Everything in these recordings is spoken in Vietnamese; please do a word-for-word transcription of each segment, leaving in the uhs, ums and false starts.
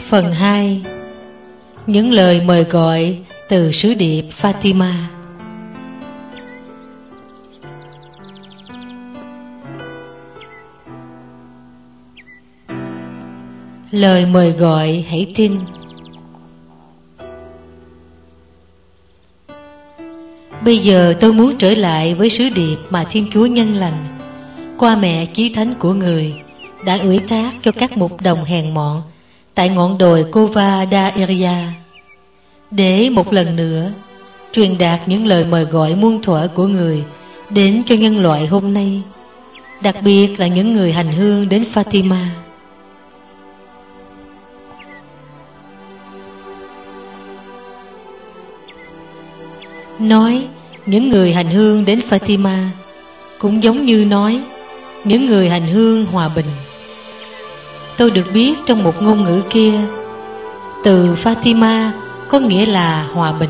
Phần hai. Những lời mời gọi từ sứ điệp Fatima. Lời mời gọi hãy tin. Bây giờ tôi muốn trở lại với sứ điệp mà Thiên Chúa nhân lành qua mẹ chí thánh của người đã ủy thác cho các mục đồng hèn mọn tại ngọn đồi Cova da Iria, để một lần nữa truyền đạt những lời mời gọi muôn thuở của người đến cho nhân loại hôm nay, đặc biệt là những người hành hương đến Fatima. Nói những người hành hương đến Fatima cũng giống như nói những người hành hương hòa bình. Tôi được biết trong một ngôn ngữ kia, từ Fatima có nghĩa là hòa bình.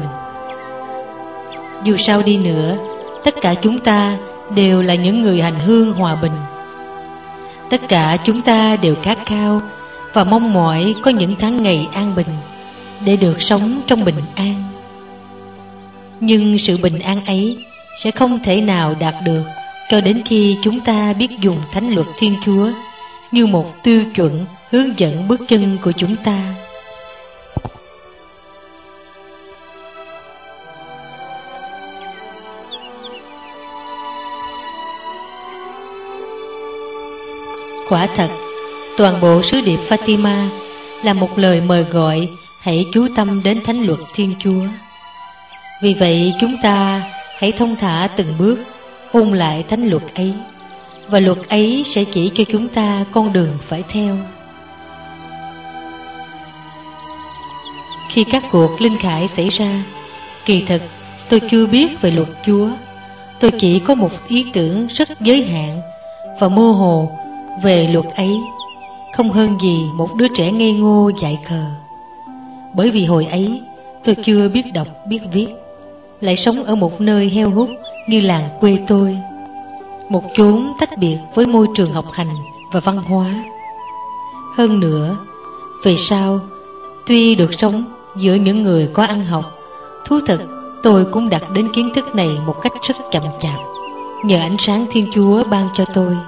Dù sao đi nữa, tất cả chúng ta đều là những người hành hương hòa bình. Tất cả chúng ta đều khát khao và mong mỏi có những tháng ngày an bình để được sống trong bình an. Nhưng sự bình an ấy sẽ không thể nào đạt được cho đến khi chúng ta biết dùng thánh luật Thiên Chúa như một tiêu chuẩn hướng dẫn bước chân của chúng ta. Quả thật, toàn bộ sứ điệp Fatima là một lời mời gọi hãy chú tâm đến thánh luật Thiên Chúa. Vì vậy chúng ta hãy thông thả từng bước ôn lại thánh luật ấy, và luật ấy sẽ chỉ cho chúng ta con đường phải theo. Khi các cuộc linh khải xảy ra, kỳ thực tôi chưa biết về luật Chúa. Tôi chỉ có một ý tưởng rất giới hạn và mơ hồ về luật ấy, không hơn gì một đứa trẻ ngây ngô dại khờ. Bởi vì hồi ấy tôi chưa biết đọc biết viết, lại sống ở một nơi heo hút như làng quê tôi, một chốn tách biệt với môi trường học hành và văn hóa. Hơn nữa, về sau, tuy được sống giữa những người có ăn học, thú thực tôi cũng đạt đến kiến thức này một cách rất chậm chạp, nhờ ánh sáng Thiên Chúa ban cho tôi.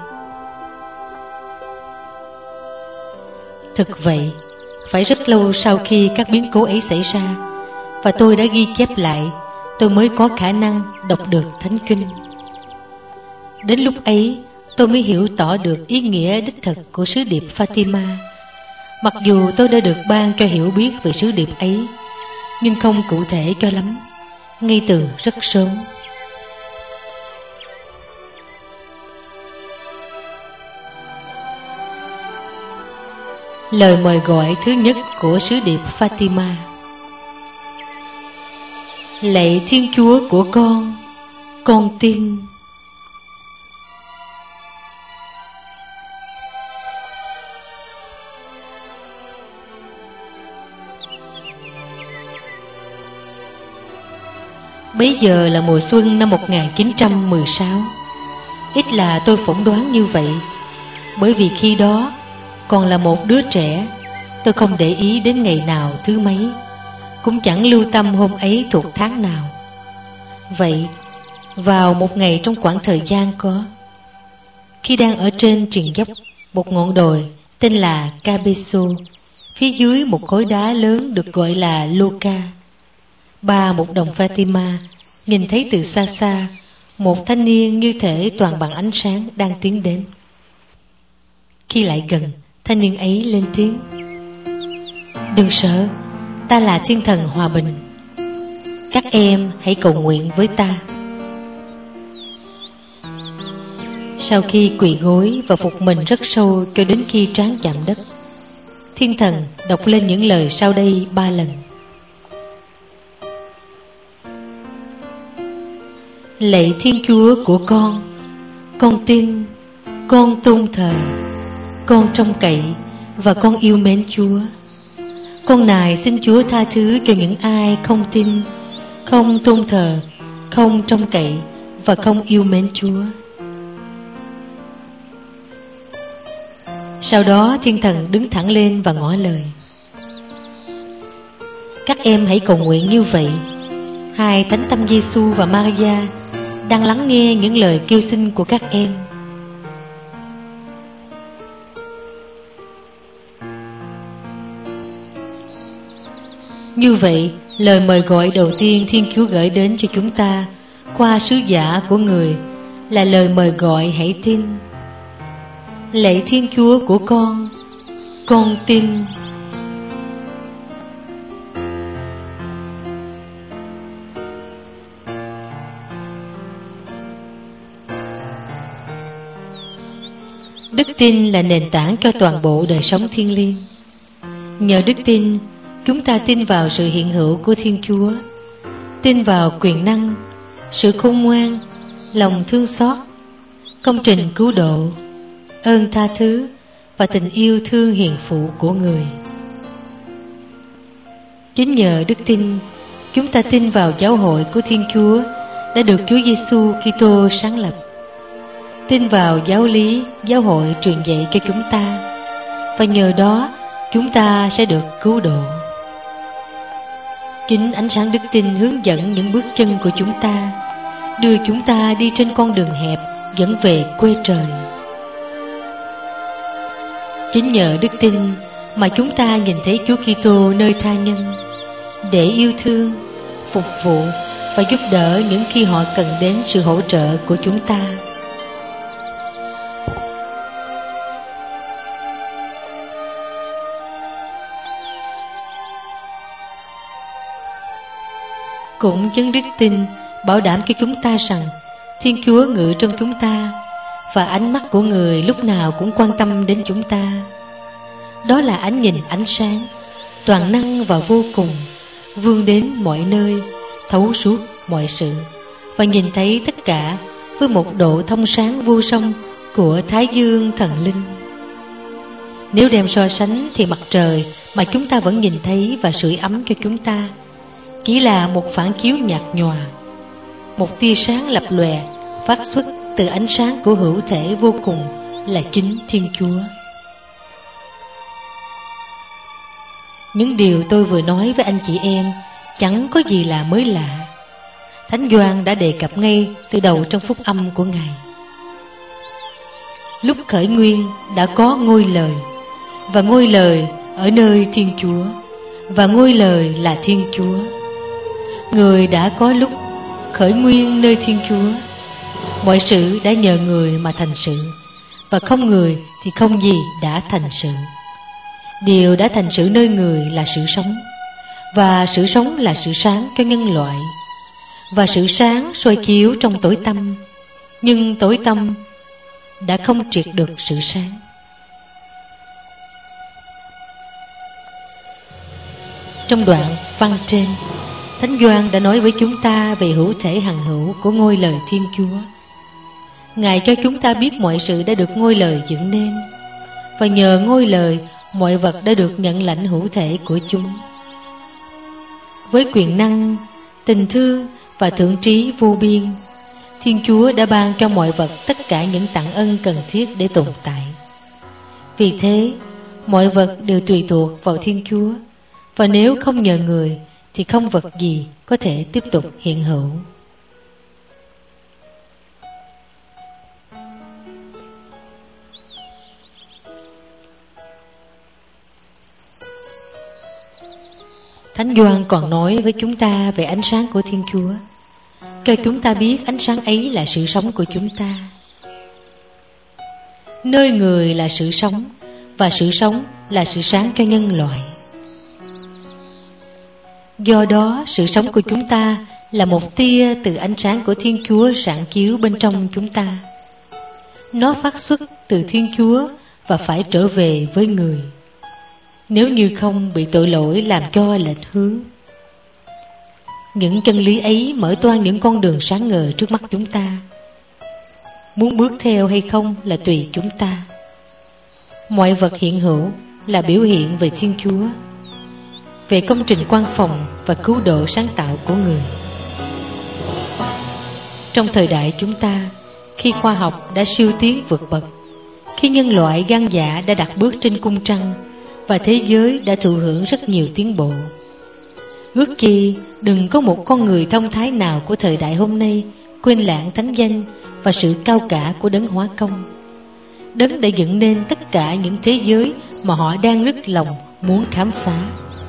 Thực vậy, phải rất lâu sau khi các biến cố ấy xảy ra và tôi đã ghi chép lại, tôi mới có khả năng đọc được Thánh Kinh. Đến lúc ấy, tôi mới hiểu tỏ được ý nghĩa đích thực của sứ điệp Fatima. Mặc dù tôi đã được ban cho hiểu biết về sứ điệp ấy, nhưng không cụ thể cho lắm, ngay từ rất sớm. Lời mời gọi thứ nhất của sứ điệp Fatima. Lạy Thiên Chúa của con, con tin. Bấy giờ là mùa xuân năm một nghìn chín trăm mười sáu. Ít là tôi phỏng đoán như vậy, bởi vì khi đó còn là một đứa trẻ, tôi không để ý đến ngày nào thứ mấy, cũng chẳng lưu tâm hôm ấy thuộc tháng nào. Vậy, vào một ngày trong quãng thời gian có, khi đang ở trên triền dốc một ngọn đồi tên là Cabezo, phía dưới một khối đá lớn được gọi là Loca, ba một đồng Fatima nhìn thấy từ xa xa một thanh niên như thể toàn bằng ánh sáng đang tiến đến. Khi lại gần, thanh niên ấy lên tiếng: Đừng sợ, ta là thiên thần hòa bình. Các em hãy cầu nguyện với ta. Sau khi quỳ gối và phục mình rất sâu cho đến khi trán chạm đất, thiên thần đọc lên những lời sau đây ba lần: Lạy Thiên Chúa của con, con tin, con tôn thờ, con trông cậy và con yêu mến Chúa. Con nài xin Chúa tha thứ cho những ai không tin, không tôn thờ, không trông cậy và không yêu mến Chúa. Sau đó thiên thần đứng thẳng lên và ngỏ lời: các em hãy cầu nguyện như vậy. Hai Thánh Tâm Giêsu và Maria đang lắng nghe những lời kêu xin của các em. Như vậy, lời mời gọi đầu tiên Thiên Chúa gửi đến cho chúng ta qua sứ giả của Người là lời mời gọi hãy tin. Lạy Thiên Chúa của con, con tin. Đức tin là nền tảng cho toàn bộ đời sống thiêng liêng. Nhờ đức tin, chúng ta tin vào sự hiện hữu của Thiên Chúa, tin vào quyền năng, sự khôn ngoan, lòng thương xót, công trình cứu độ, ơn tha thứ và tình yêu thương hiền phụ của Người. Chính nhờ đức tin, chúng ta tin vào giáo hội của Thiên Chúa đã được Chúa Giêsu Kitô sáng lập, tin vào giáo lý giáo hội truyền dạy cho chúng ta, và nhờ đó chúng ta sẽ được cứu độ. Chính ánh sáng đức tin hướng dẫn những bước chân của chúng ta, đưa chúng ta đi trên con đường hẹp dẫn về quê trời. Chính nhờ đức tin mà chúng ta nhìn thấy Chúa Kitô nơi tha nhân, để yêu thương, phục vụ và giúp đỡ những khi họ cần đến sự hỗ trợ của chúng ta. Cũng chính đức tin bảo đảm cho chúng ta rằng Thiên Chúa ngự trong chúng ta, và ánh mắt của Người lúc nào cũng quan tâm đến chúng ta. Đó là ánh nhìn ánh sáng, toàn năng và vô cùng, vươn đến mọi nơi, thấu suốt mọi sự, và nhìn thấy tất cả với một độ thông sáng vô song của Thái Dương thần linh. Nếu đem so sánh thì mặt trời mà chúng ta vẫn nhìn thấy và sưởi ấm cho chúng ta chỉ là một phản chiếu nhạt nhòa, một tia sáng lập lòe phát xuất từ ánh sáng của hữu thể vô cùng là chính Thiên Chúa. Những điều tôi vừa nói với anh chị em chẳng có gì là mới lạ. Thánh Gioan đã đề cập ngay từ đầu trong phúc âm của Ngài. Lúc khởi nguyên đã có ngôi lời, và ngôi lời ở nơi Thiên Chúa, và ngôi lời là Thiên Chúa. Người đã có lúc khởi nguyên nơi Thiên Chúa. Mọi sự đã nhờ Người mà thành sự, và không Người thì không gì đã thành sự. Điều đã thành sự nơi Người là sự sống, và sự sống là sự sáng cho nhân loại. Và sự sáng soi chiếu trong tối tăm, nhưng tối tăm đã không triệt được sự sáng. Trong đoạn văn trên, Thánh Gioan đã nói với chúng ta về hữu thể hằng hữu của ngôi lời Thiên Chúa. Ngài cho chúng ta biết mọi sự đã được ngôi lời dựng nên, và nhờ ngôi lời mọi vật đã được nhận lãnh hữu thể của chúng. Với quyền năng, tình thương và thượng trí vô biên, Thiên Chúa đã ban cho mọi vật tất cả những tặng ân cần thiết để tồn tại. Vì thế, mọi vật đều tùy thuộc vào Thiên Chúa, và nếu không nhờ Người thì không vật gì có thể tiếp tục hiện hữu. Thánh Gioan còn nói với chúng ta về ánh sáng của Thiên Chúa, cho chúng ta biết ánh sáng ấy là sự sống của chúng ta. Nơi Người là sự sống, và sự sống là sự sáng cho nhân loại. Do đó, sự sống của chúng ta là một tia từ ánh sáng của Thiên Chúa rạng chiếu bên trong chúng ta. Nó phát xuất từ Thiên Chúa và phải trở về với Người, nếu như không bị tội lỗi làm cho lệch hướng. Những chân lý ấy mở toang những con đường sáng ngời trước mắt chúng ta. Muốn bước theo hay không là tùy chúng ta. Mọi vật hiện hữu là biểu hiện về Thiên Chúa, về công trình quan phòng và cứu độ sáng tạo của Người. Trong thời đại chúng ta, khi khoa học đã siêu tiến vượt bậc, khi nhân loại gan dạ đã đặt bước trên cung trăng, và thế giới đã thụ hưởng rất nhiều tiến bộ, Ước chi đừng có một con người thông thái nào của thời đại hôm nay quên lãng thánh danh và sự cao cả của đấng hóa công, đấng đã dựng nên tất cả những thế giới mà họ đang nức lòng muốn khám phá.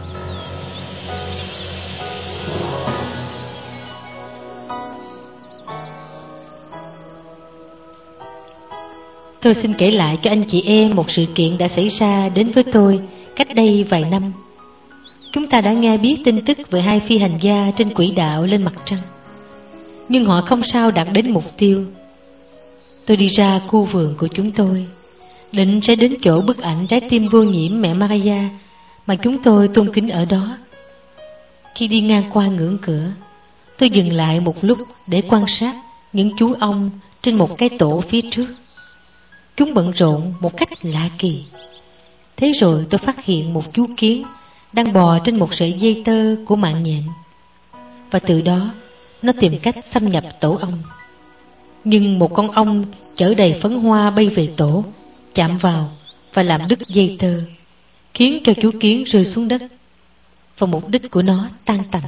Tôi xin kể lại cho anh chị em một sự kiện đã xảy ra đến với tôi cách đây vài năm. Chúng ta đã nghe biết tin tức về hai phi hành gia trên quỹ đạo lên mặt trăng, nhưng họ không sao đạt đến mục tiêu. Tôi đi ra khu vườn của chúng tôi, định sẽ đến chỗ bức ảnh trái tim vô nhiễm mẹ Maria mà chúng tôi tôn kính ở đó. Khi đi ngang qua ngưỡng cửa, tôi dừng lại một lúc để quan sát những chú ong trên một cái tổ phía trước. Chúng bận rộn một cách lạ kỳ. Thế rồi tôi phát hiện một chú kiến đang bò trên một sợi dây tơ của mạng nhện, và từ đó nó tìm cách xâm nhập tổ ong. Nhưng một con ong chở đầy phấn hoa bay về tổ, chạm vào và làm đứt dây tơ, khiến cho chú kiến rơi xuống đất, và mục đích của nó tan tành.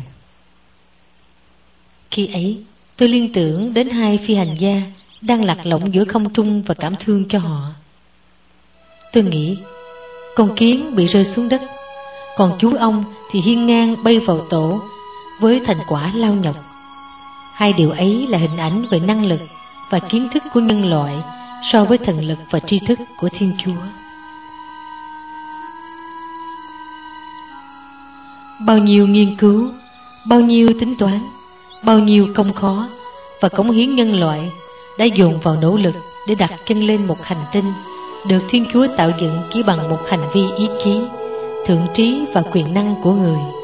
Khi ấy tôi liên tưởng đến hai phi hành gia đang lạc lõng giữa không trung và cảm thương cho họ. Tôi nghĩ con kiến bị rơi xuống đất, còn chú ong thì hiên ngang bay vào tổ với thành quả lao nhọc. Hai điều ấy là hình ảnh về năng lực và kiến thức của nhân loại so với thần lực và tri thức của Thiên Chúa. Bao nhiêu nghiên cứu, bao nhiêu tính toán, bao nhiêu công khó và cống hiến nhân loại đã dồn vào nỗ lực để đặt chân lên một hành tinh được Thiên Chúa tạo dựng chỉ bằng một hành vi ý chí, thượng trí và quyền năng của người.